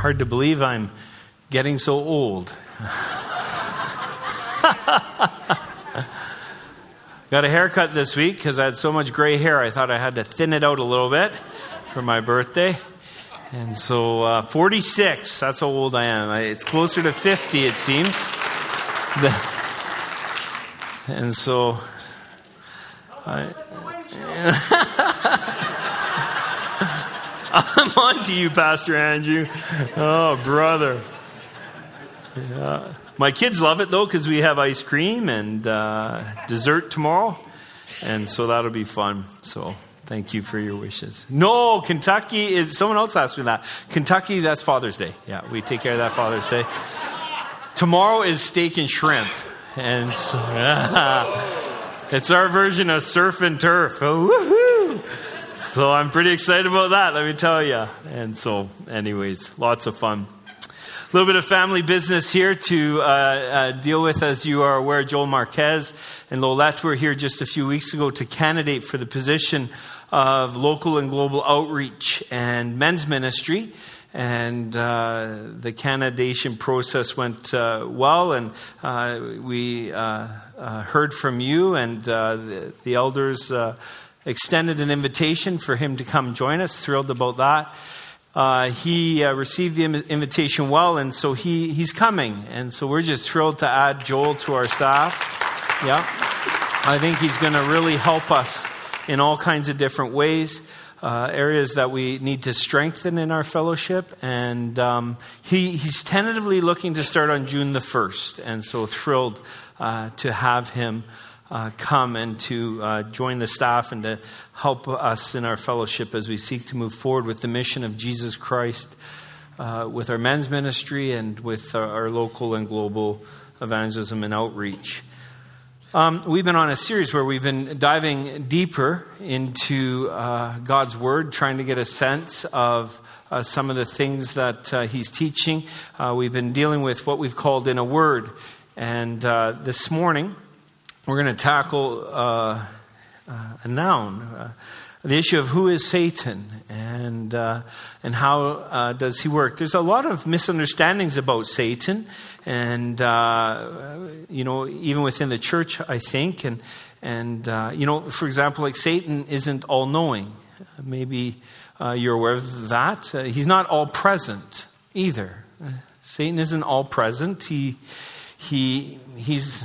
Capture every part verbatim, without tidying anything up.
hard to believe I'm getting so old. Got a haircut this week because I had so much gray hair. I thought I had to thin it out a little bit for my birthday. And so uh, forty-six, that's how old I am. It's closer to fifty, it seems. The, and so... I, I'm on to you, Pastor Andrew. Oh, brother. Yeah. My kids love it, though, because we have ice cream and uh, dessert tomorrow. And so that'll be fun. So thank you for your wishes. No, Kentucky is... Someone else asked me that. Kentucky, that's Father's Day. Yeah, we take care of that Father's Day. Tomorrow is steak and shrimp. And so, yeah, it's our version of surf and turf. Oh, woohoo! So I'm pretty excited about that, let me tell you. And so, anyways, lots of fun. A little bit of family business here to uh, uh, deal with. As you are aware, Joel Marquez and Lolette were here just a few weeks ago to candidate for the position of local and global outreach and men's ministry. And uh, the candidation process went uh, well, and uh, we uh, uh, heard from you, and uh, the, the elders uh, extended an invitation for him to come join us. Thrilled about that. Uh, he uh, received the invitation well, and so he, he's coming. And so we're just thrilled to add Joel to our staff. Yeah. I think he's going to really help us in all kinds of different ways, uh, areas that we need to strengthen in our fellowship. And um, he, he's tentatively looking to start on June the first. And so thrilled uh, to have him Uh, come and to uh, join the staff and to help us in our fellowship as we seek to move forward with the mission of Jesus Christ uh, with our men's ministry and with our, our local and global evangelism and outreach. Um, we've been on a series where we've been diving deeper into uh, God's Word, trying to get a sense of uh, some of the things that uh, He's teaching. Uh, we've been dealing with what we've called in a word. And uh, this morning, we're going to tackle uh, uh, a noun, uh, the issue of who is Satan and uh, and how uh, does he work. There's a lot of misunderstandings about Satan, and uh, you know, even within the church, I think, and and uh, you know, for example, like Satan isn't all-knowing. Maybe uh, you're aware of that. Uh, he's not all-present either. Uh, Satan isn't all-present. He he he's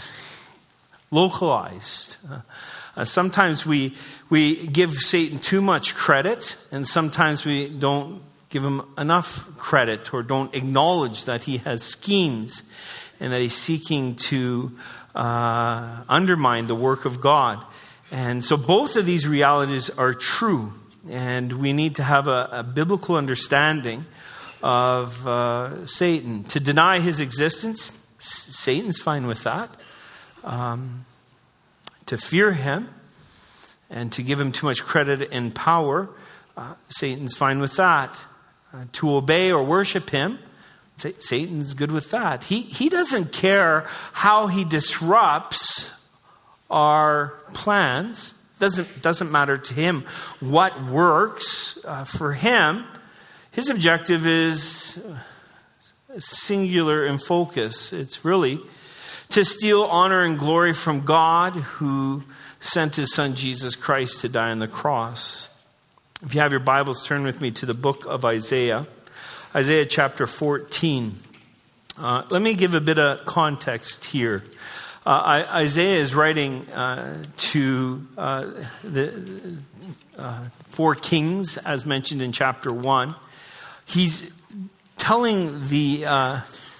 localized. Uh, uh, sometimes we we give Satan too much credit, and sometimes we don't give him enough credit or don't acknowledge that he has schemes and that he's seeking to uh, undermine the work of God. And so both of these realities are true, and we need to have a, a biblical understanding of uh, Satan. To deny his existence, Satan's fine with that. Um, to fear him and to give him too much credit and power, uh, Satan's fine with that. Uh, to obey or worship him, Satan's good with that. He he doesn't care how he disrupts our plans. Doesn't doesn't matter to him what works uh, for him. His objective is singular in focus. It's really to steal honor and glory from God, who sent his son Jesus Christ to die on the cross. If you have your Bibles, turn with me to the book of Isaiah. Isaiah chapter fourteen. Uh, let me give a bit of context here. Uh, I, Isaiah is writing uh, to uh, the uh, four kings, as mentioned in chapter one. He's telling the uh,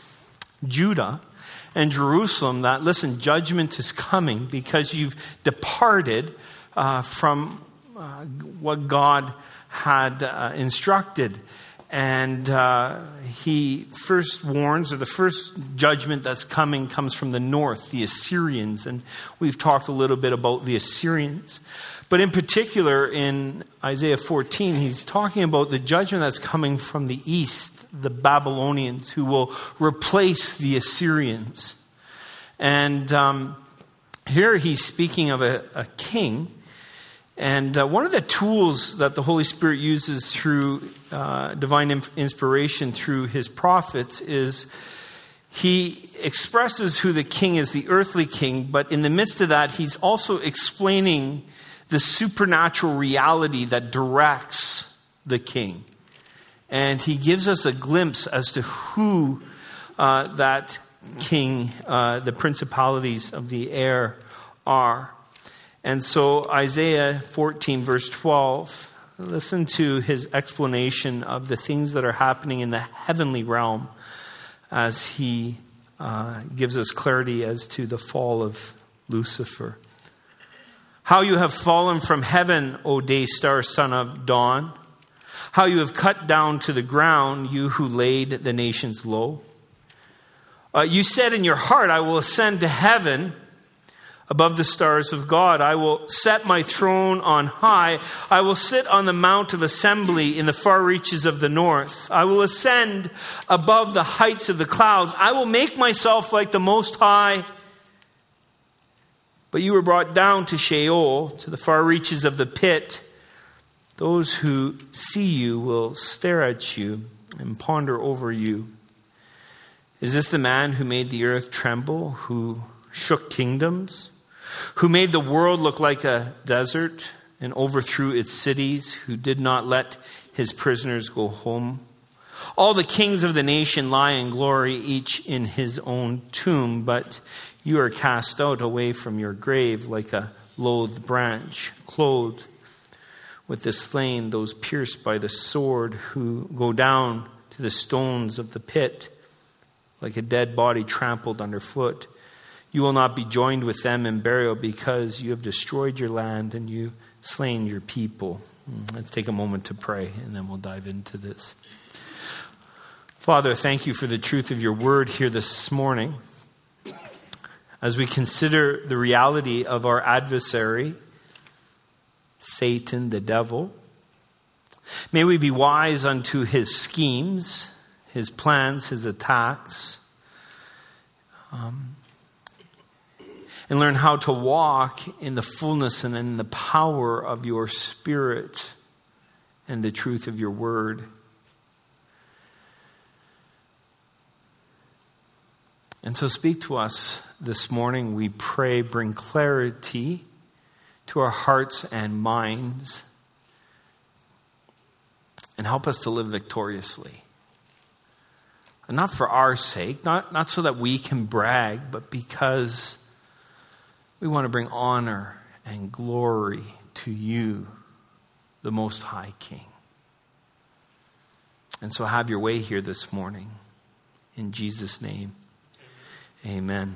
Judah and Jerusalem that, listen, judgment is coming because you've departed uh, from uh, what God had uh, instructed. And uh, he first warns, or the first judgment that's coming comes from the north, the Assyrians. And we've talked a little bit about the Assyrians. But in particular, in Isaiah fourteen, he's talking about the judgment that's coming from the east, the Babylonians, who will replace the Assyrians. And um, here he's speaking of a, a king, And uh, one of the tools that the Holy Spirit uses through uh, divine in- inspiration through his prophets is he expresses who the king is, the earthly king, but in the midst of that, he's also explaining the supernatural reality that directs the king. And he gives us a glimpse as to who uh, that king, uh, the principalities of the air are. And so Isaiah fourteen, verse twelve, listen to his explanation of the things that are happening in the heavenly realm as he uh, gives us clarity as to the fall of Lucifer. How you have fallen from heaven, O day star, son of dawn. How you have cut down to the ground, you who laid the nations low. Uh, you said in your heart, I will ascend to heaven above the stars of God. I will set my throne on high. I will sit on the mount of assembly in the far reaches of the north. I will ascend above the heights of the clouds. I will make myself like the Most High. But you were brought down to Sheol, to the far reaches of the pit. Those who see you will stare at you and ponder over you. Is this the man who made the earth tremble, who shook kingdoms, who made the world look like a desert and overthrew its cities, who did not let his prisoners go home? All the kings of the nation lie in glory, each in his own tomb, but you are cast out away from your grave like a loathed branch, clothed with the slain, those pierced by the sword, who go down to the stones of the pit like a dead body trampled underfoot. You will not be joined with them in burial because you have destroyed your land and you slain your people. Let's take a moment to pray and then we'll dive into this. Father, thank you for the truth of your word here this morning. As we consider the reality of our adversary, Satan, the devil, may we be wise unto his schemes, his plans, his attacks, um, and learn how to walk in the fullness and in the power of your Spirit and the truth of your word. And so speak to us this morning, we pray, bring clarity to our hearts and minds, and help us to live victoriously. And not for our sake, not, not so that we can brag, but because we want to bring honor and glory to you, the Most High King. And so have your way here this morning. In Jesus' name, amen.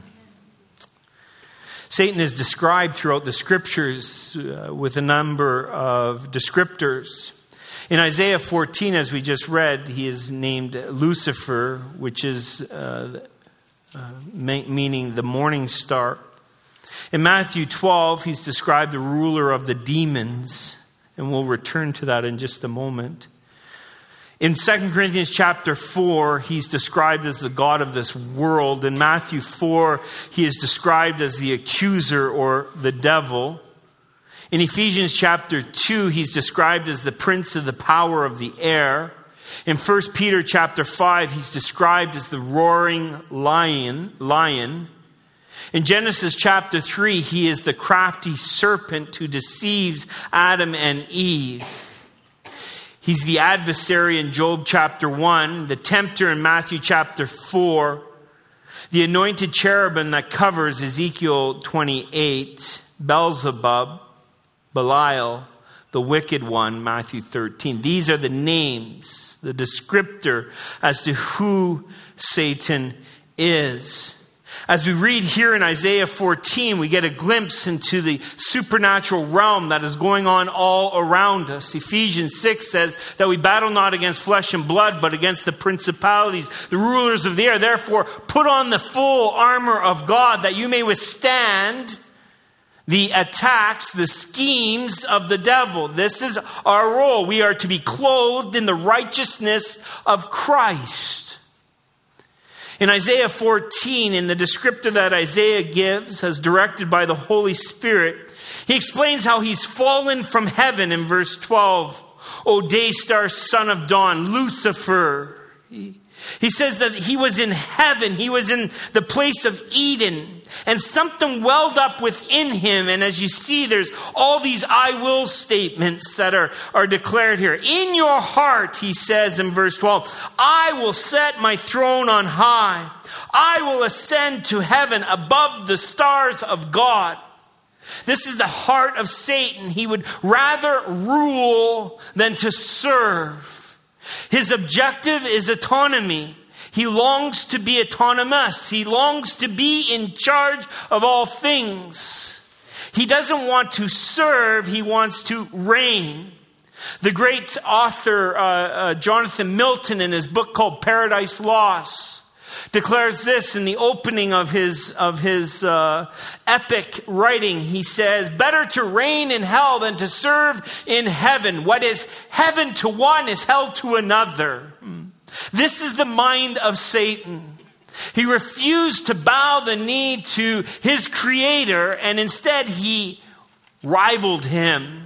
Satan is described throughout the scriptures uh, with a number of descriptors. In Isaiah fourteen, as we just read, he is named Lucifer, which is uh, uh, meaning the morning star. In Matthew twelve, he's described the ruler of the demons, and we'll return to that in just a moment. In Second Corinthians chapter four, he's described as the god of this world. In Matthew four, he is described as the accuser or the devil. In Ephesians chapter two, he's described as the prince of the power of the air. In First Peter chapter five, he's described as the roaring lion. lion. In Genesis chapter three, he is the crafty serpent who deceives Adam and Eve. He's the adversary in Job chapter one, the tempter in Matthew chapter four, the anointed cherubim that covers Ezekiel twenty-eight, Beelzebub, Belial, the wicked one, Matthew thirteen. These are the names, the descriptor as to who Satan is. As we read here in Isaiah fourteen, we get a glimpse into the supernatural realm that is going on all around us. Ephesians six says that we battle not against flesh and blood, but against the principalities, the rulers of the air. Therefore, put on the full armor of God that you may withstand the attacks, the schemes of the devil. This is our role. We are to be clothed in the righteousness of Christ. In Isaiah fourteen, in the descriptor that Isaiah gives as directed by the Holy Spirit, he explains how he's fallen from heaven in verse twelve. O day star, son of dawn, Lucifer. He, he says that he was in heaven. He was in the place of Eden. And something welled up within him. And as you see, there's all these I will statements that are, are declared here. In your heart, he says in verse twelve, I will set my throne on high. I will ascend to heaven above the stars of God. This is the heart of Satan. He would rather rule than to serve. His objective is autonomy. He longs to be autonomous. He longs to be in charge of all things. He doesn't want to serve. He wants to reign. The great author, uh, uh, Jonathan Milton, in his book called Paradise Lost, declares this in the opening of his of his uh, epic writing. He says, better to reign in hell than to serve in heaven. What is heaven to one is hell to another. This is the mind of Satan. He refused to bow the knee to his creator, and instead he rivaled him.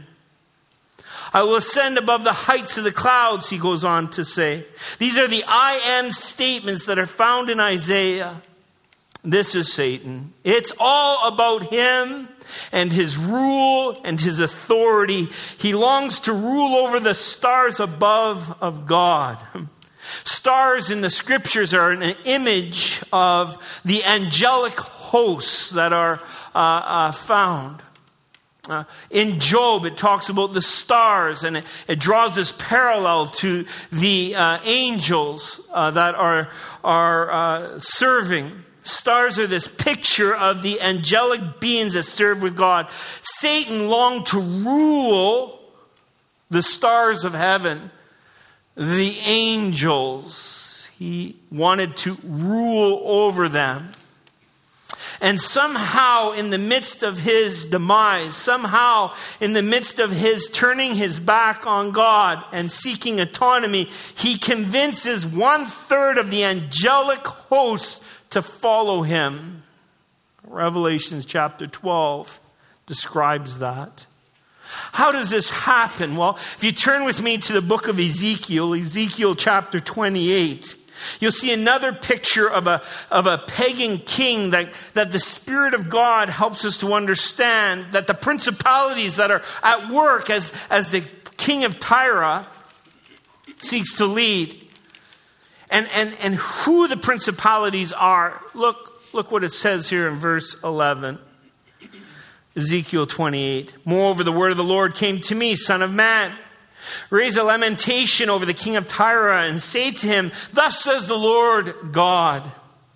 I will ascend above the heights of the clouds, he goes on to say. These are the I am statements that are found in Isaiah. This is Satan. It's all about him and his rule and his authority. He longs to rule over the stars above of God. Stars in the scriptures are an image of the angelic hosts that are uh, uh, found. Uh, in Job, it talks about the stars, and it, it draws this parallel to the uh, angels uh, that are are uh, serving. Stars are this picture of the angelic beings that serve with God. Satan longed to rule the stars of heaven, the angels. He wanted to rule over them. And somehow in the midst of his demise, somehow in the midst of his turning his back on God and seeking autonomy, he convinces one third of the angelic hosts to follow him. Revelation chapter twelve describes that. How does this happen? Well, if you turn with me to the book of Ezekiel, Ezekiel chapter twenty-eight, you'll see another picture of a, of a pagan king that, that the Spirit of God helps us to understand that the principalities that are at work as, as the king of Tyre seeks to lead. And, and, and who the principalities are. Look, look what it says here in verse eleven. Ezekiel twenty-eight. Moreover, the word of the Lord came to me, son of man. Raise a lamentation over the king of Tyre and say to him, thus says the Lord God,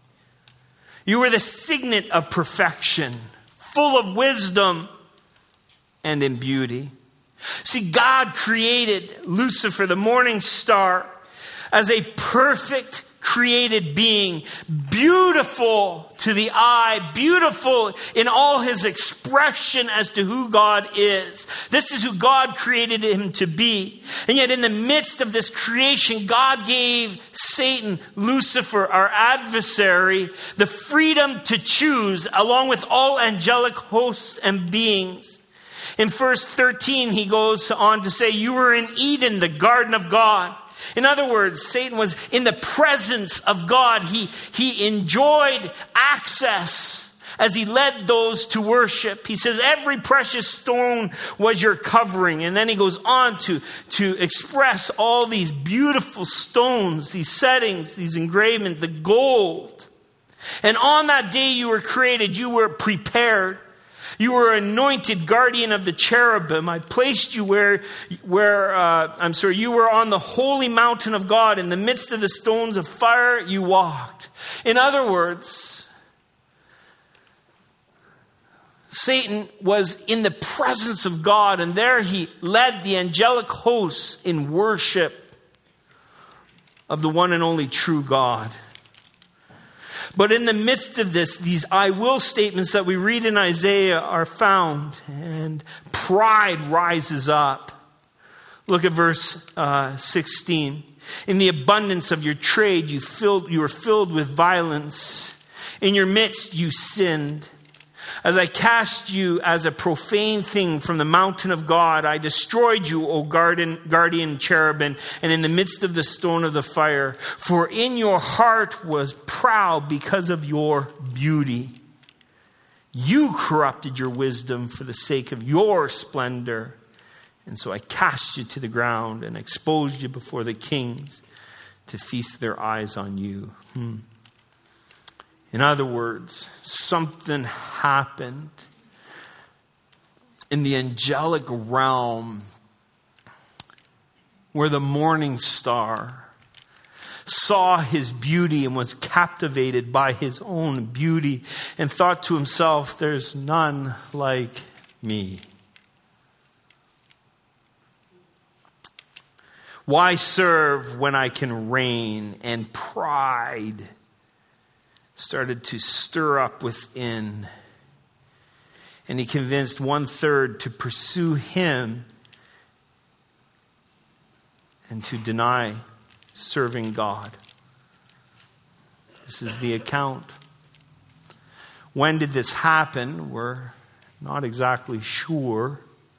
you are the signet of perfection, full of wisdom and in beauty. See, God created Lucifer, the morning star, as a perfect created being, beautiful to the eye, beautiful in all his expression as to who God is. This is who God created him to be. And yet in the midst of this creation, God gave Satan, Lucifer, our adversary, the freedom to choose along with all angelic hosts and beings. In verse thirteen, he goes on to say, you were in Eden, the garden of God. In other words, Satan was in the presence of God. He, he enjoyed access as he led those to worship. He says, every precious stone was your covering. And then he goes on to, to express all these beautiful stones, these settings, these engravements, the gold. And on that day you were created, you were prepared. You were anointed guardian of the cherubim. I placed you where, where uh, I'm sorry, you were on the holy mountain of God. In the midst of the stones of fire, you walked. In other words, Satan was in the presence of God, and there he led the angelic hosts in worship of the one and only true God. But in the midst of this, these I will statements that we read in Isaiah are found, and pride rises up. Look at verse uh, sixteen. In the abundance of your trade, you filled, you were filled with violence. In your midst, you sinned. As I cast you as a profane thing from the mountain of God, I destroyed you, O guardian, guardian cherubim, and in the midst of the stone of the fire. For in your heart was proud because of your beauty. You corrupted your wisdom for the sake of your splendor. And so I cast you to the ground and exposed you before the kings to feast their eyes on you. Hmm. In other words, something happened in the angelic realm where the morning star saw his beauty and was captivated by his own beauty and thought to himself, there's none like me. Why serve when I can reign? And pride started to stir up within. And he convinced one third to pursue him and to deny serving God. This is the account. When did this happen? We're not exactly sure.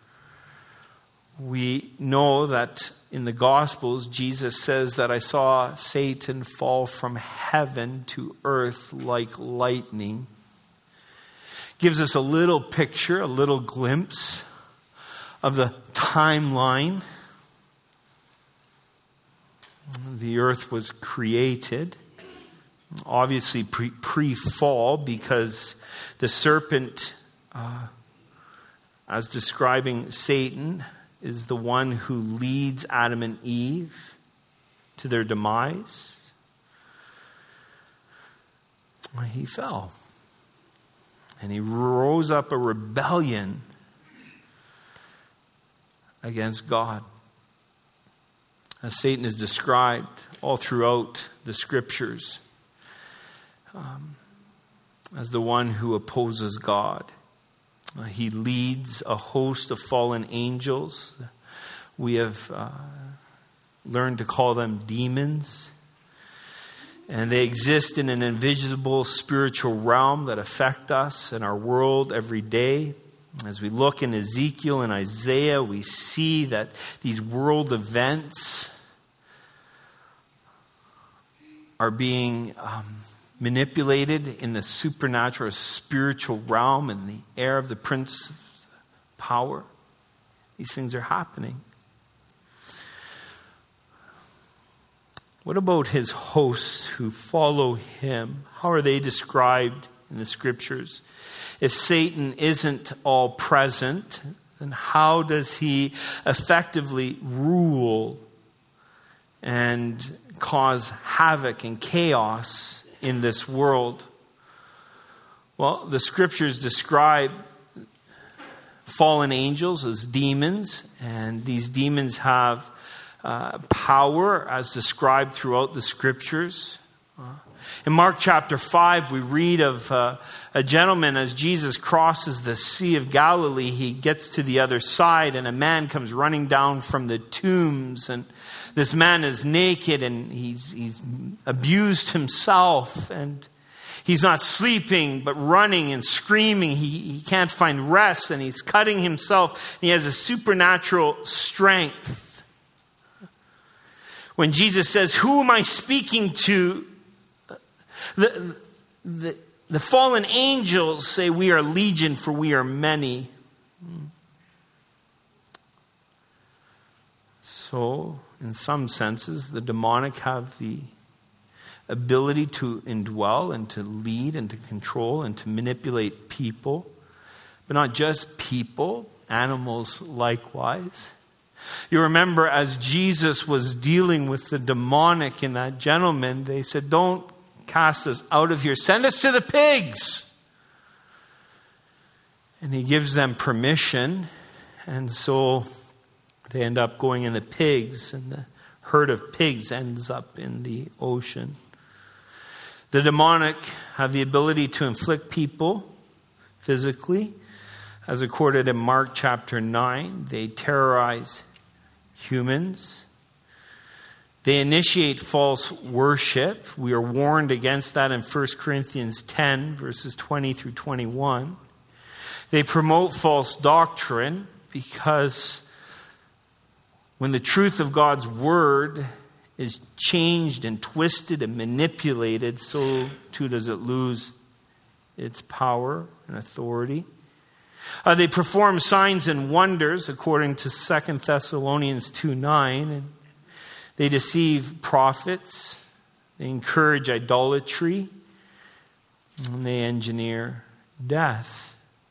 We know that in the Gospels, Jesus says that I saw Satan fall from heaven to earth like lightning. Gives us a little picture, a little glimpse of the timeline. The earth was created, obviously pre- pre-fall, because the serpent, uh, as describing Satan, is the one who leads Adam and Eve to their demise. He fell. And he rose up a rebellion against God. As Satan is described all throughout the scriptures um, as the one who opposes God. Uh, he leads a host of fallen angels. We have uh, learned to call them demons. And they exist in an invisible spiritual realm that affect us and our world every day. As we look in Ezekiel and Isaiah, we see that these world events are being um, manipulated in the supernatural spiritual realm in the air of the Prince of Power. These things are happening. What about his hosts who follow him? How are they described in the scriptures? If Satan isn't all present, then how does he effectively rule and cause havoc and chaos in this world? Well, the scriptures describe fallen angels as demons, and these demons have uh, power as described throughout the scriptures. Uh, in Mark chapter five, we read of uh, a gentleman as Jesus crosses the Sea of Galilee. He gets to the other side, and a man comes running down from the tombs, and this man is naked, and he's, he's abused himself, and he's not sleeping, but running and screaming. He, he can't find rest, and he's cutting himself. He has a supernatural strength. When Jesus says, "Who am I speaking to?" The, the, the fallen angels say, "We are legion, for we are many." So, in some senses, the demonic have the ability to indwell and to lead and to control and to manipulate people. But not just people, animals likewise. You remember as Jesus was dealing with the demonic in that gentleman, they said, "Don't cast us out of here. Send us to the pigs." And he gives them permission. And so they end up going in the pigs, and the herd of pigs ends up in the ocean. The demonic have the ability to inflict people physically. As recorded in Mark chapter nine, they terrorize humans. They initiate false worship. We are warned against that in First Corinthians ten, verses twenty through twenty-one. They promote false doctrine because when the truth of God's word is changed and twisted and manipulated, so too does it lose its power and authority. Uh, they perform signs and wonders according to Second Thessalonians two nine, and they deceive prophets, they encourage idolatry, and they engineer death.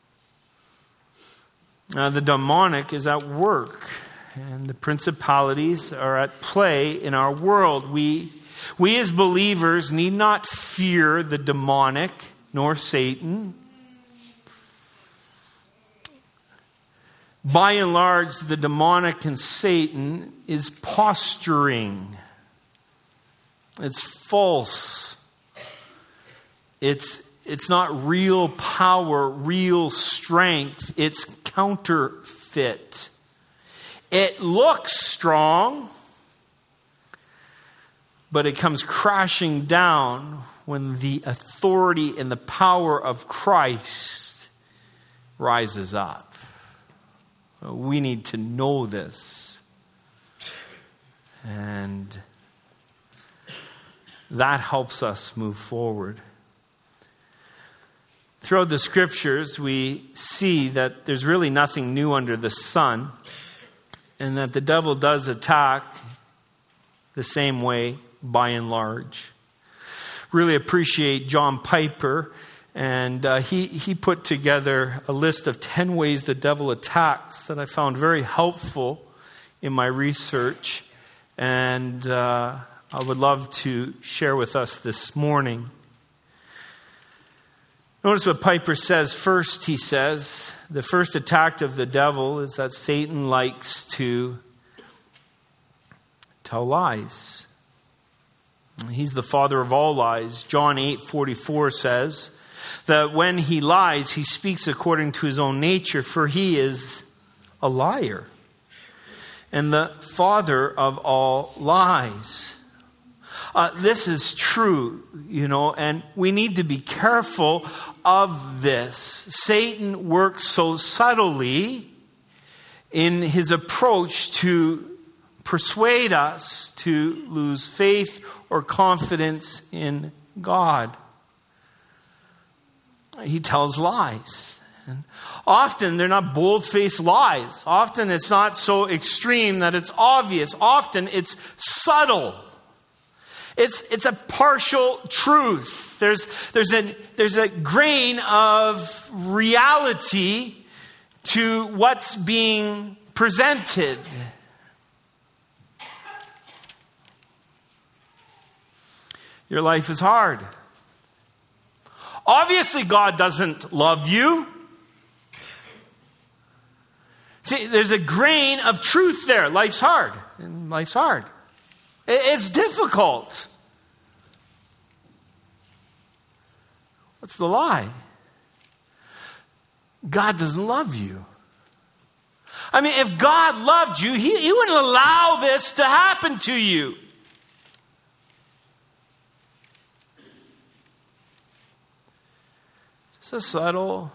Now, the demonic is at work, and the principalities are at play in our world. We, we as believers need not fear the demonic nor Satan. By and large, the demonic and Satan is posturing. It's false. It's, it's not real power, real strength. It's counterfeit. It looks strong, but it comes crashing down when the authority and the power of Christ rises up. We need to know this. And that helps us move forward. Throughout the scriptures, we see that there's really nothing new under the sun, and that the devil does attack the same way by and large. Really appreciate John Piper. And uh, he, he put together a list of ten ways the devil attacks that I found very helpful in my research. And uh, I would love to share with us this morning. Notice what Piper says. First, he says, the first attack of the devil is that Satan likes to tell lies. He's the father of all lies. John eight forty-four says that when he lies, he speaks according to his own nature, for he is a liar and the father of all lies. Uh, this is true, you know, and we need to be careful of this. Satan works so subtly in his approach to persuade us to lose faith or confidence in God. He tells lies. And often they're not bold-faced lies. Often it's not so extreme that it's obvious. Often it's subtle. It's it's a partial truth. There's there's a there's a grain of reality to what's being presented. Your life is hard. Obviously, God doesn't love you. See, there's a grain of truth there. Life's hard. And life's hard. It's difficult. What's the lie? God doesn't love you. I mean, if God loved you, he, he wouldn't allow this to happen to you. It's a subtle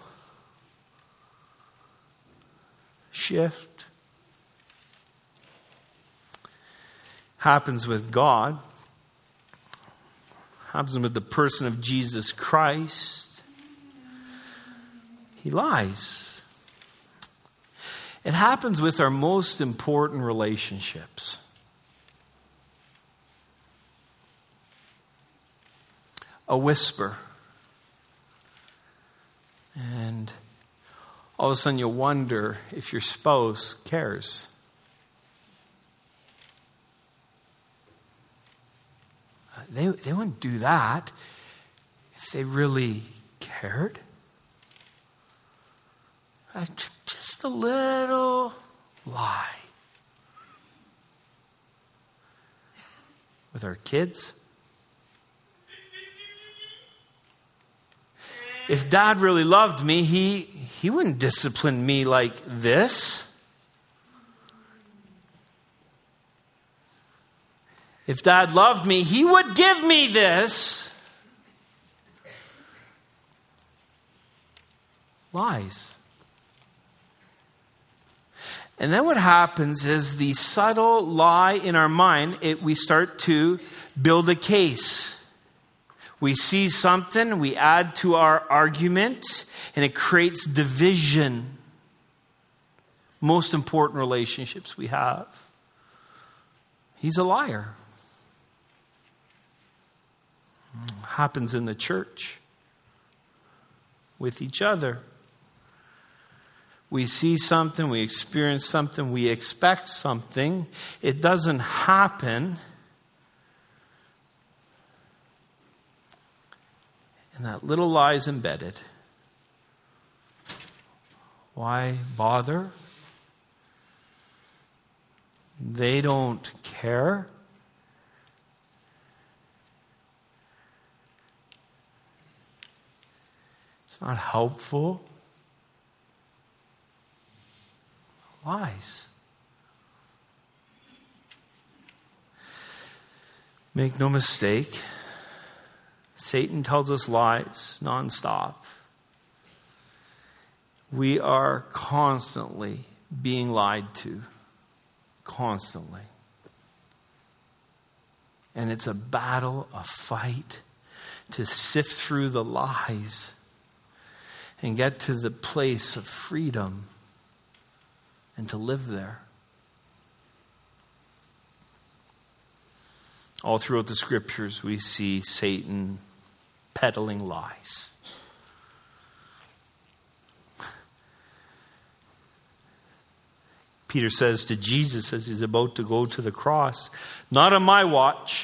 shift. Happens with God. Happens with the person of Jesus Christ. He lies. It happens with our most important relationships. A whisper. And all of a sudden you wonder if your spouse cares. They, they wouldn't do that if they really cared. Uh, just a little lie. With our kids. If Dad really loved me, he, he wouldn't discipline me like this. If Dad loved me, he would give me this. Lies. And then what happens is the subtle lie in our mind, it, we start to build a case. We see something, we add to our argument, and it creates division. Most important relationships we have. He's a liar. Happens in the church. With each other. We see something, we experience something, we expect something. It doesn't happen. And that little lie is embedded. Why bother? They don't care. It's not helpful. Lies. Make no mistake, Satan tells us lies nonstop. We are constantly being lied to. Constantly. And it's a battle, a fight to sift through the lies and get to the place of freedom and to live there. All throughout the scriptures, we see Satan peddling lies. Peter says to Jesus as he's about to go to the cross, "Not on my watch."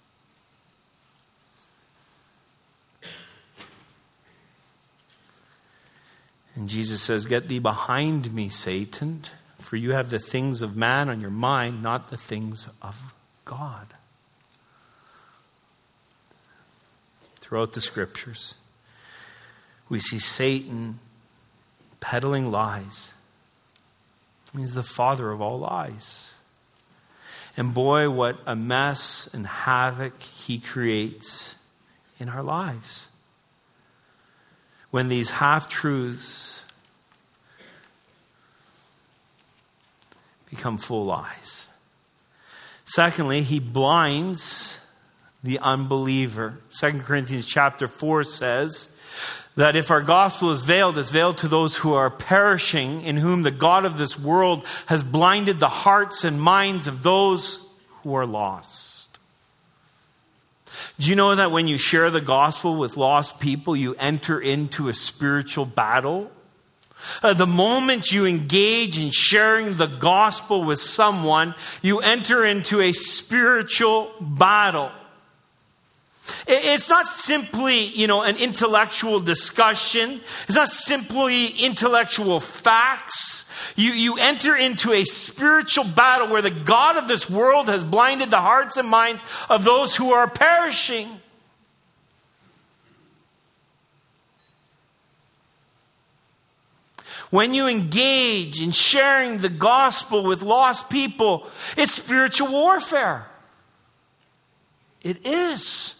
And Jesus says, "Get thee behind me, Satan, for you have the things of man on your mind, not the things of God." Throughout the scriptures, we see Satan peddling lies. He's the father of all lies. And boy, what a mess and havoc he creates in our lives. When these half-truths become full lies. Secondly, he blinds the unbeliever. Second Corinthians chapter four says that if our gospel is veiled, it's veiled to those who are perishing, in whom the God of this world has blinded the hearts and minds of those who are lost. Do you know that when you share the gospel with lost people, you enter into a spiritual battle? Uh, the moment you engage in sharing the gospel with someone, you enter into a spiritual battle. It's not simply, you know, an intellectual discussion. It's not simply intellectual facts. You, you enter into a spiritual battle where the God of this world has blinded the hearts and minds of those who are perishing. When you engage in sharing the gospel with lost people, it's spiritual warfare. It is.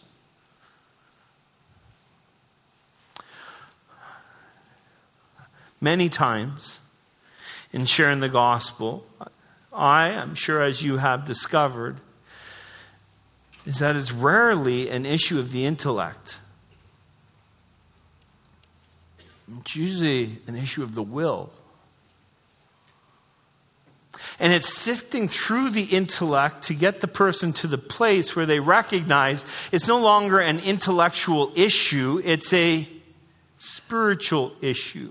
Many times in sharing the gospel, I am sure as you have discovered, is that it's rarely an issue of the intellect. It's usually an issue of the will. And it's sifting through the intellect to get the person to the place where they recognize it's no longer an intellectual issue, it's a spiritual issue.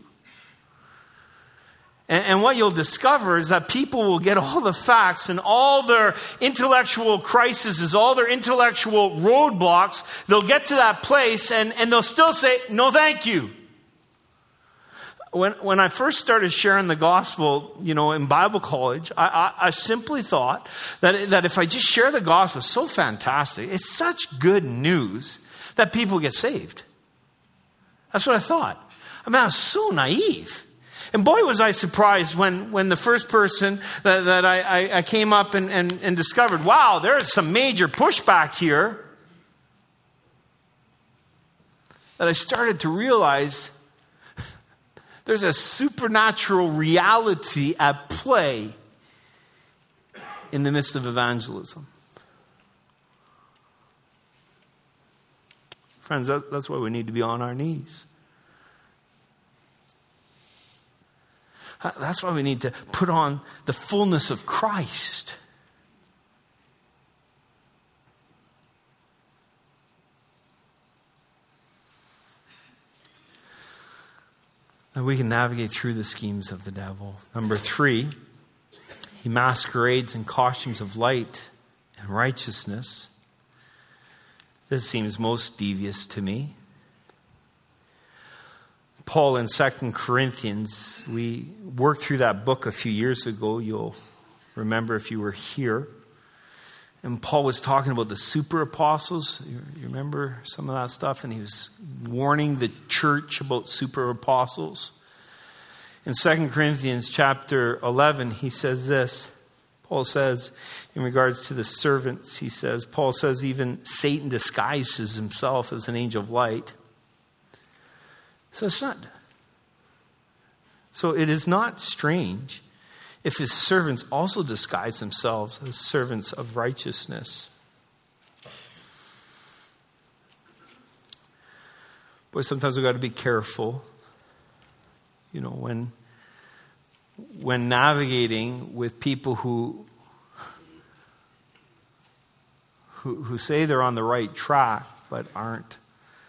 And, and what you'll discover is that people will get all the facts and all their intellectual crises, all their intellectual roadblocks. They'll get to that place and, and they'll still say, "No, thank you." When when I first started sharing the gospel, you know, in Bible college, I, I, I simply thought that, that if I just share the gospel, it's so fantastic. It's such good news that people get saved. That's what I thought. I mean, I was so naive. And boy, was I surprised when, when the first person that, that I, I, I came up and, and, and discovered, wow, there's some major pushback here, that I started to realize there's a supernatural reality at play in the midst of evangelism. Friends, that, that's why we need to be on our knees. That's why we need to put on the fullness of Christ. And we can navigate through the schemes of the devil. Number three, he masquerades in costumes of light and righteousness. This seems most devious to me. Paul in Second Corinthians, we worked through that book a few years ago. You'll remember if you were here. And Paul was talking about the super apostles. You, you remember some of that stuff? And he was warning the church about super apostles. In Second Corinthians chapter eleven, he says this. Paul says, in regards to the servants, he says, Paul says, even Satan disguises himself as an angel of light. So it's not, so it is not strange if his servants also disguise themselves as servants of righteousness. Boy, sometimes we've got to be careful, you know, when when navigating with people who who, who say they're on the right track but aren't.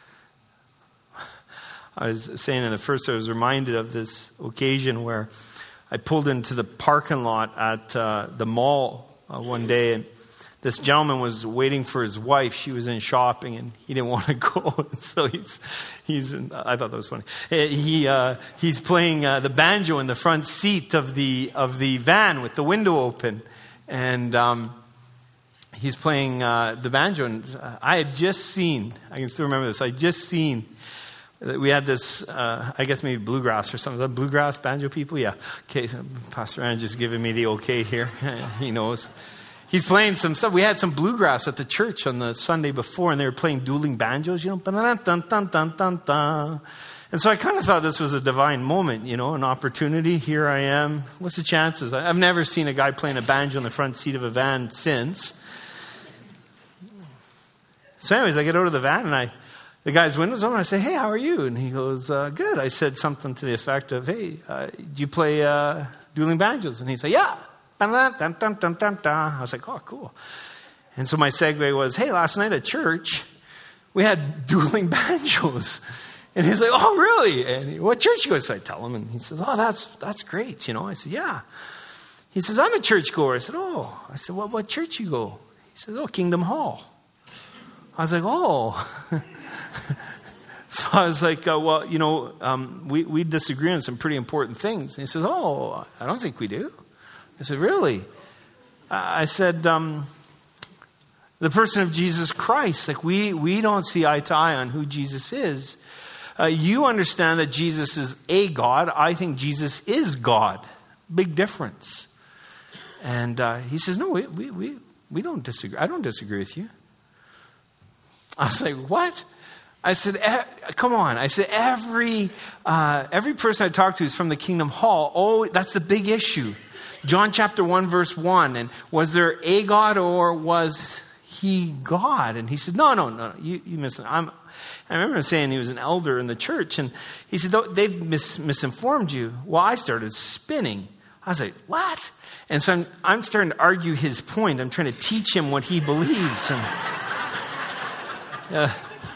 I was saying in the first, I was reminded of this occasion where I pulled into the parking lot at uh, the mall uh, one day, and this gentleman was waiting for his wife. She was in shopping, and he didn't want to go. So he's, he's. I thought that was funny. He, uh, he's playing uh, the banjo in the front seat of the of the van with the window open, and um, he's playing uh, the banjo. And I had just seen. I can still remember this. I had just seen. We had this, uh, I guess maybe bluegrass or something. Is that bluegrass banjo people? Yeah. Okay, so Pastor Aaron just giving me the okay here. He knows. He's playing some stuff. We had some bluegrass at the church on the Sunday before, and they were playing dueling banjos, you know. Dun, dun, dun, dun, dun, dun. And so I kind of thought this was a divine moment, you know, an opportunity. Here I am. What's the chances? I've never seen a guy playing a banjo in the front seat of a van since. So anyways, I get out of the van, and I... The guy's window's open. I say, hey, how are you? And he goes, uh, good. I said something to the effect of, hey, uh, do you play uh, dueling banjos? And he said, yeah. Dun, dun, dun, dun, dun, dun. I was like, oh, cool. And so my segue was, hey, last night at church, we had dueling banjos. And he's like, oh, really? And he, what church you go to? So I tell him, and he says, oh, that's that's great. You know, I said, yeah. He says, I'm a churchgoer. I said, oh. I said, well, what church you go? He says, oh, Kingdom Hall. I was like, oh. So I was like, uh, well, you know, um, we, we disagree on some pretty important things. And he says, oh, I don't think we do. I said, really? I said, um, the person of Jesus Christ, like we, we don't see eye to eye on who Jesus is. Uh, you understand that Jesus is a God. I think Jesus is God. Big difference. And uh, he says, no, we, we, we, we don't disagree. I don't disagree with you. I was like, what? I said, come on. I said, every uh, every person I talk to is from the Kingdom Hall. Oh, that's the big issue. John chapter one, verse one. And was there a God or was he God? And he said, no, no, no. You, you miss I'm, I remember saying he was an elder in the church. And he said, they've mis- misinformed you. Well, I started spinning. I was like, what? And so I'm, I'm starting to argue his point. I'm trying to teach him what he believes. And... Uh,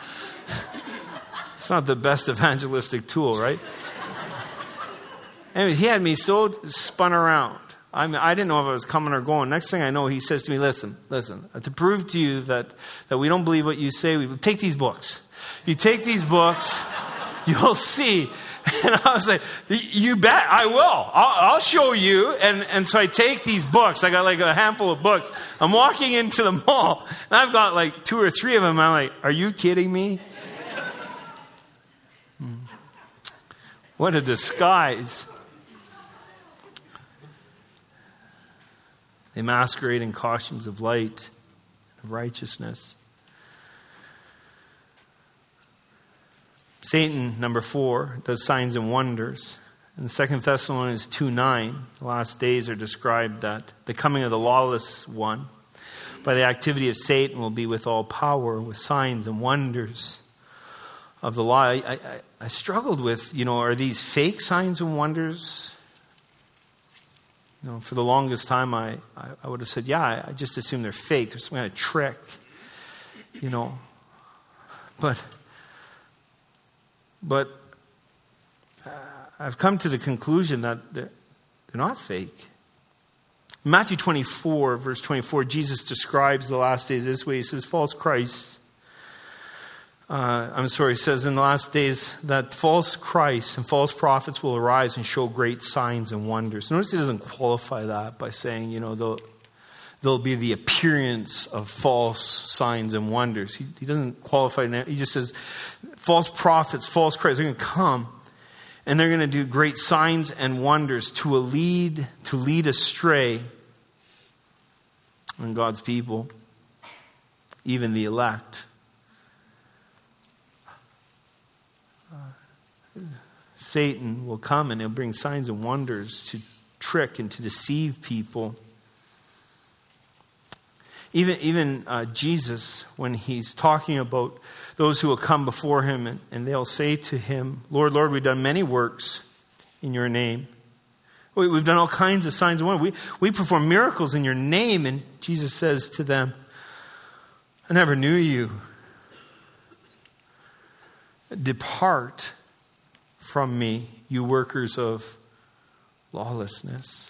It's not the best evangelistic tool, right? Anyways, he had me so spun around. I mean, I didn't know if I was coming or going. Next thing I know, he says to me, listen, listen, to prove to you that, that we don't believe what you say, we take these books. You take these books, you'll see. And I was like, you bet, I will. I'll, I'll show you. And, and so I take these books. I got like a handful of books. I'm walking into the mall, and I've got like two or three of them. I'm like, are you kidding me? What a disguise. They masquerade in costumes of light, of righteousness. Satan, number four, does signs and wonders. In Second Thessalonians two nine, the last days are described that the coming of the lawless one by the activity of Satan will be with all power, with signs and wonders of the law. I, I, I struggled with, you know, are these fake signs and wonders? You know, for the longest time, I, I, I would have said, yeah, I, I just assume they're fake. They're some kind of trick, you know. But, but uh, I've come to the conclusion that they're, they're not fake. In Matthew twenty-four, verse twenty-four, Jesus describes the last days this way. He says, false Christs, uh, I'm sorry, he says in the last days that false Christs and false prophets will arise and show great signs and wonders. Notice he doesn't qualify that by saying, you know, there'll, there'll be the appearance of false signs and wonders. He, he doesn't qualify that. He just says false prophets, false Christs, they're going to come. And they're going to do great signs and wonders to a lead, to lead astray in God's people, even the elect. Uh, Satan will come and he'll bring signs and wonders to trick and to deceive people. Even, even uh, Jesus, when he's talking about those who will come before him, and, and they'll say to him, Lord, Lord, we've done many works in your name. We, we've done all kinds of signs and wonders. We, we perform miracles in your name. And Jesus says to them, I never knew you. Depart from me, you workers of lawlessness.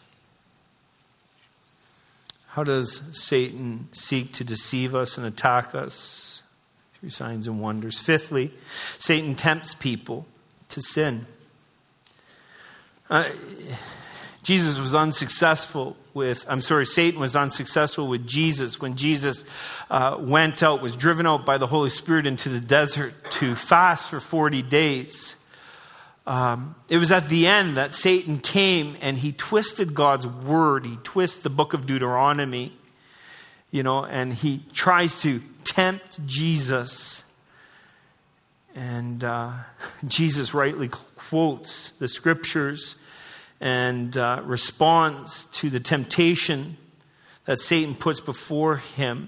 How does Satan seek to deceive us and attack us? Through signs and wonders. Fifthly, Satan tempts people to sin. Uh, Jesus was unsuccessful with, I'm sorry, Satan was unsuccessful with Jesus when Jesus uh, went out, was driven out by the Holy Spirit into the desert to fast for forty days. Um, it was at the end that Satan came and he twisted God's word. He twisted the book of Deuteronomy, you know, and he tries to tempt Jesus. And uh, Jesus rightly quotes the scriptures and uh, responds to the temptation that Satan puts before him.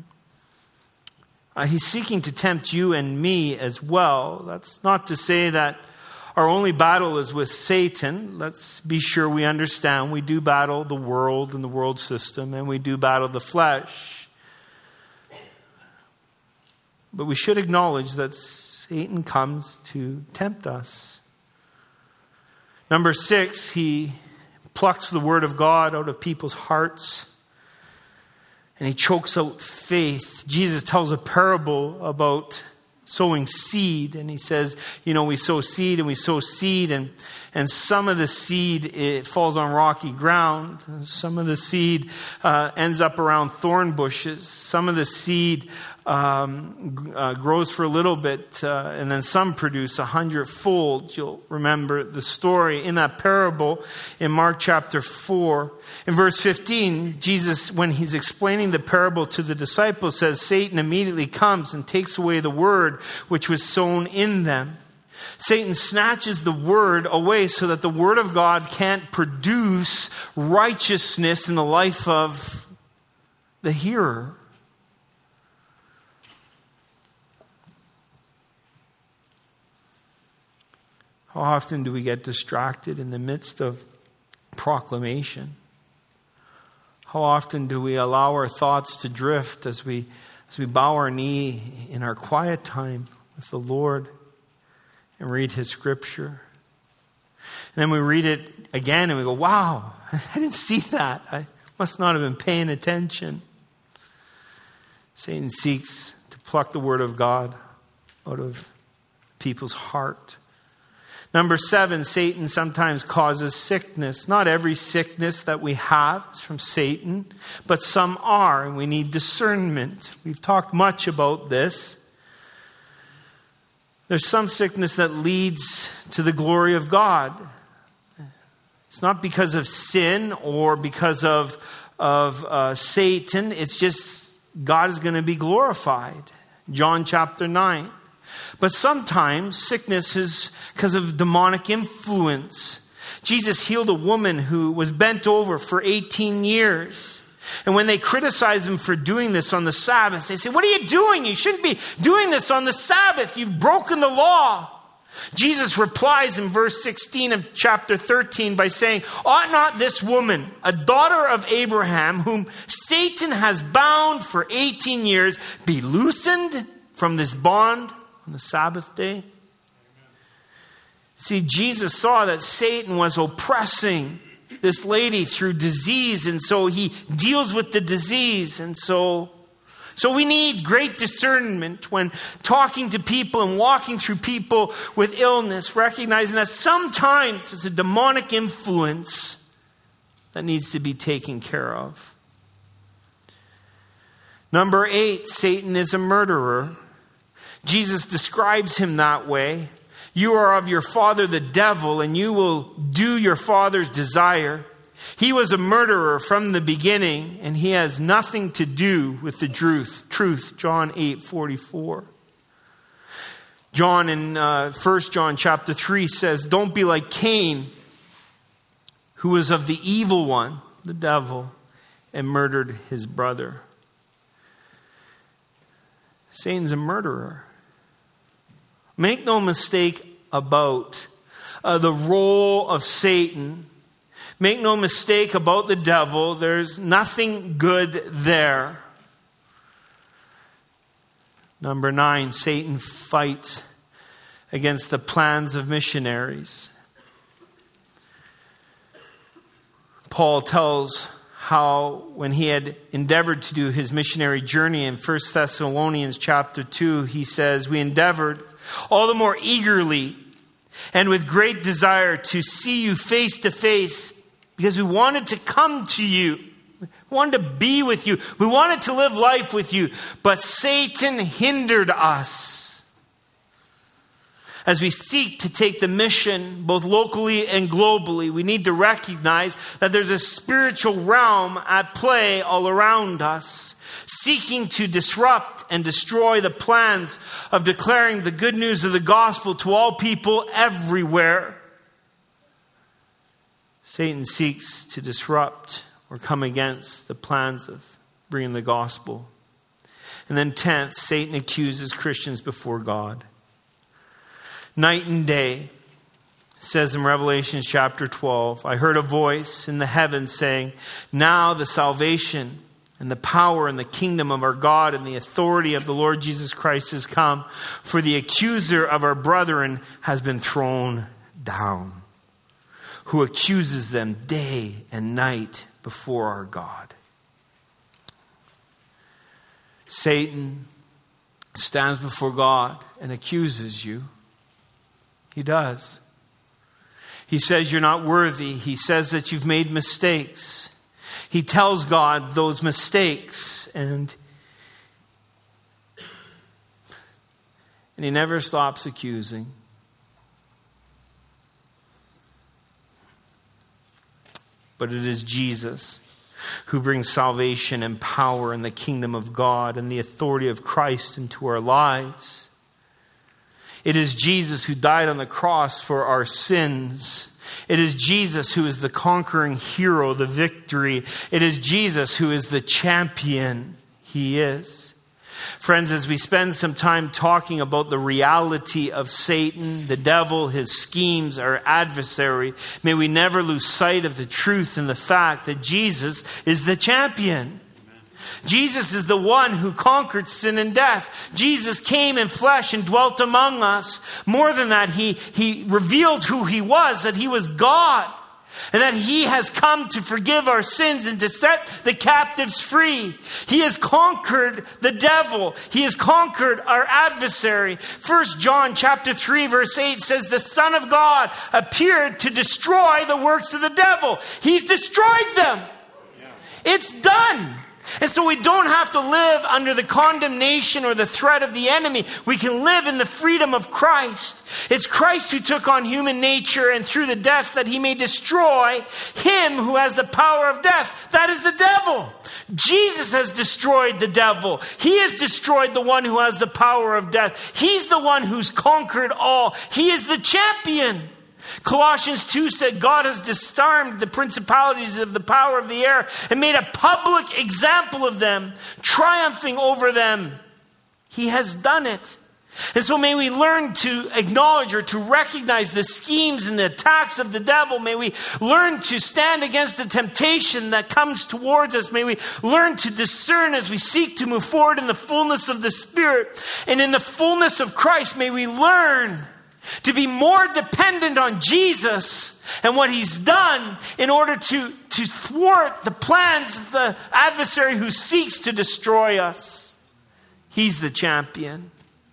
Uh, he's seeking to tempt you and me as well. That's not to say that our only battle is with Satan. Let's be sure we understand. We do battle the world and the world system, and we do battle the flesh. But we should acknowledge that Satan comes to tempt us. Number six, he plucks the word of God out of people's hearts, and he chokes out faith. Jesus tells a parable about sowing seed, and he says, you know, we sow seed and we sow seed, and and some of the seed, it falls on rocky ground. Some of the seed uh, ends up around thorn bushes. Some of the seed um, uh, grows for a little bit, uh, and then some produce a hundredfold. You'll remember the story in that parable in Mark chapter four. In verse fifteen, Jesus, when he's explaining the parable to the disciples, says, Satan immediately comes and takes away the word which was sown in them. Satan snatches the word away so that the word of God can't produce righteousness in the life of the hearer. How often do we get distracted in the midst of proclamation? How often do we allow our thoughts to drift as we as we bow our knee in our quiet time with the Lord and read his scripture? And then we read it again and we go, wow, I didn't see that. I must not have been paying attention. Satan seeks to pluck the word of God out of people's heart. Number seven, Satan sometimes causes sickness. Not every sickness that we have is from Satan, but some are, and we need discernment. We've talked much about this. There's some sickness that leads to the glory of God. It's not because of sin or because of of uh, Satan. It's just God is going to be glorified. John chapter nine. But sometimes sickness is because of demonic influence. Jesus healed a woman who was bent over for eighteen years. And when they criticize him for doing this on the Sabbath, they say, what are you doing? You shouldn't be doing this on the Sabbath. You've broken the law. Jesus replies in verse sixteen of chapter thirteen by saying, ought not this woman, a daughter of Abraham, whom Satan has bound for eighteen years, be loosened from this bond on the Sabbath day? See, Jesus saw that Satan was oppressing this lady through disease, and so he deals with the disease. And so, so we need great discernment when talking to people and walking through people with illness, recognizing that sometimes there's a demonic influence that needs to be taken care of. Number eight, Satan is a murderer. Jesus describes him that way. You are of your father the devil, and you will do your father's desire. He was a murderer from the beginning, and he has nothing to do with the truth. Truth, John eight forty-four. John in uh, First John chapter three says, don't be like Cain, who was of the evil one, the devil, and murdered his brother. Satan's a murderer. Make no mistake about uh, the role of Satan. Make no mistake about the devil. There's nothing good there. Number nine, Satan fights against the plans of missionaries. Paul tells how when he had endeavored to do his missionary journey in First Thessalonians chapter two, he says, we endeavored all the more eagerly and with great desire to see you face to face, because we wanted to come to you. We wanted to be with you. We wanted to live life with you. But Satan hindered us. As we seek to take the mission both locally and globally, we need to recognize that there's a spiritual realm at play all around us, seeking to disrupt and destroy the plans of declaring the good news of the gospel to all people everywhere. Satan seeks to disrupt or come against the plans of bringing the gospel. And then tenth, Satan accuses Christians before God. Night and day, it says in Revelation chapter twelve, I heard a voice in the heavens saying, now the salvation and the power and the kingdom of our God and the authority of the Lord Jesus Christ has come, for the accuser of our brethren has been thrown down, who accuses them day and night before our God. Satan stands before God and accuses you. He does. He says you're not worthy. He says that you've made mistakes. He tells God those mistakes, and, and he never stops accusing. But it is Jesus who brings salvation and power and the kingdom of God and the authority of Christ into our lives. It is Jesus who died on the cross for our sins. It is Jesus who is the conquering hero, the victory. It is Jesus who is the champion. He is. Friends, as we spend some time talking about the reality of Satan, the devil, his schemes, our adversary, may we never lose sight of the truth and the fact that Jesus is the champion. Jesus is the one who conquered sin and death. Jesus came in flesh and dwelt among us. More than that, he, he revealed who he was, that he was God, and that he has come to forgive our sins and to set the captives free. He has conquered the devil. He has conquered our adversary. First John chapter three verse eight says, the Son of God appeared to destroy the works of the devil. He's destroyed them. It's done. And so we don't have to live under the condemnation or the threat of the enemy. We can live in the freedom of Christ. It's Christ who took on human nature, and through the death that he may destroy him who has the power of death. That is the devil. Jesus has destroyed the devil. He has destroyed the one who has the power of death. He's the one who's conquered all. He is the champion. Colossians two said God has disarmed the principalities of the power of the air and made a public example of them, triumphing over them. He has done it. And so may we learn to acknowledge or to recognize the schemes and the attacks of the devil. May we learn to stand against the temptation that comes towards us. May we learn to discern as we seek to move forward in the fullness of the Spirit. And in the fullness of Christ, may we learn to be more dependent on Jesus and what he's done in order to, to thwart the plans of the adversary who seeks to destroy us. He's the champion.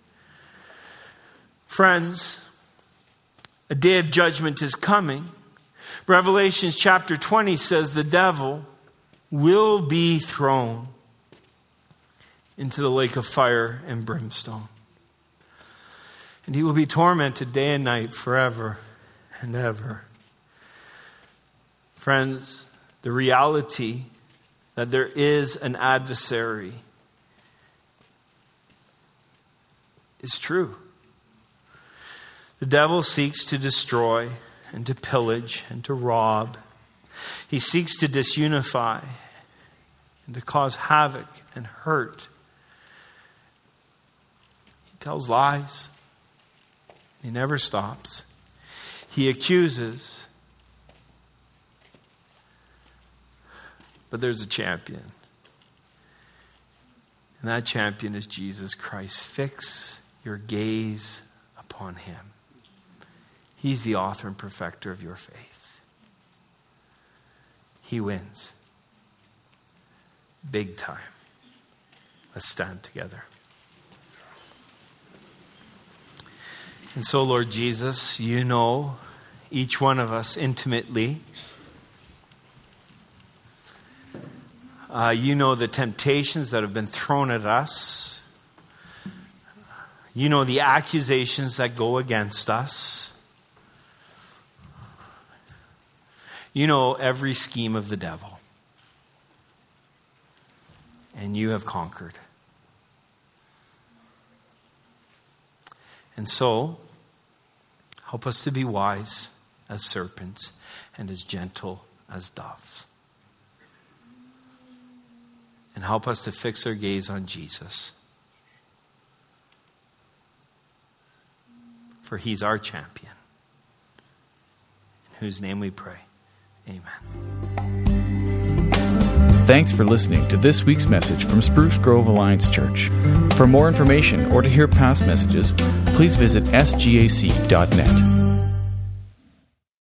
Friends, a day of judgment is coming. Revelation chapter twenty says the devil will be thrown into the lake of fire and brimstone. And he will be tormented day and night forever and ever. Friends, the reality that there is an adversary is true. The devil seeks to destroy and to pillage and to rob. He seeks to disunify and to cause havoc and hurt. He tells lies. He never stops. He accuses. But there's a champion. And that champion is Jesus Christ. Fix your gaze upon him. He's the author and perfecter of your faith. He wins. Big time. Let's stand together. And so, Lord Jesus, you know each one of us intimately. Uh, you know the temptations that have been thrown at us. You know the accusations that go against us. You know every scheme of the devil. And you have conquered. And so, help us to be wise as serpents and as gentle as doves. And help us to fix our gaze on Jesus. For he's our champion. In whose name we pray. Amen. Thanks for listening to this week's message from Spruce Grove Alliance Church. For more information or to hear past messages, please visit s g a c dot net.